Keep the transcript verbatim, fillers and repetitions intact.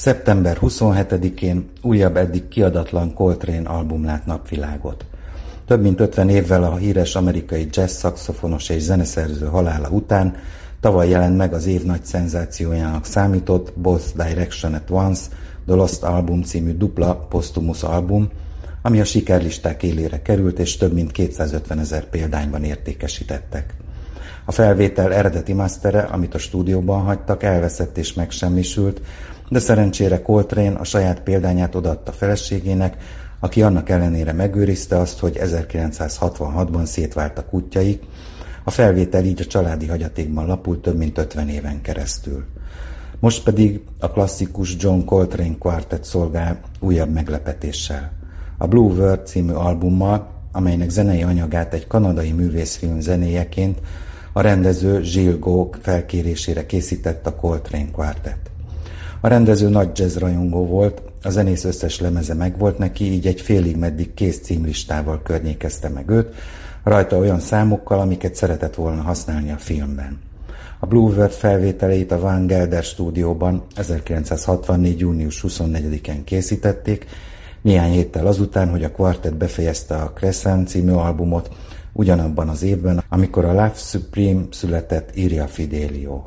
szeptember huszonhetedikén újabb eddig kiadatlan Coltrane album lát napvilágot. Több mint ötven évvel a híres amerikai jazz szaxofonos és zeneszerző halála után tavaly jelent meg az év nagy szenzációjának számított Both Direction at Once, The Lost Album című dupla posztumusz album, ami a sikerlisták élére került és több mint kétszázötvenezer példányban értékesítettek. A felvétel eredeti masztere, amit a stúdióban hagytak, elveszett és megsemmisült, de szerencsére Coltrane a saját példányát odaadta feleségének, aki annak ellenére megőrizte azt, hogy ezerkilencszázhatvanhatban szétváltak útjaik, a felvétel így a családi hagyatékban lapult több mint ötven éven keresztül. Most pedig a klasszikus John Coltrane Quartet szolgál újabb meglepetéssel. A Blue World című albummal, amelynek zenei anyagát egy kanadai művészfilm zenéjeként a rendező Gilles Gault felkérésére készített a Coltrane Quartet. A rendező nagy jazz rajongó volt, a zenész összes lemeze megvolt neki, így egy félig meddig kész címlistával környékezte meg őt, rajta olyan számokkal, amiket szeretett volna használni a filmben. A Blue World felvételeit a Van Gelder stúdióban ezerkilencszázhatvannégy. június huszonnegyedikén készítették, néhány héttel azután, hogy a kvartett befejezte a Crescent című albumot, ugyanabban az évben, amikor a Love Supreme született, írja Fidelio.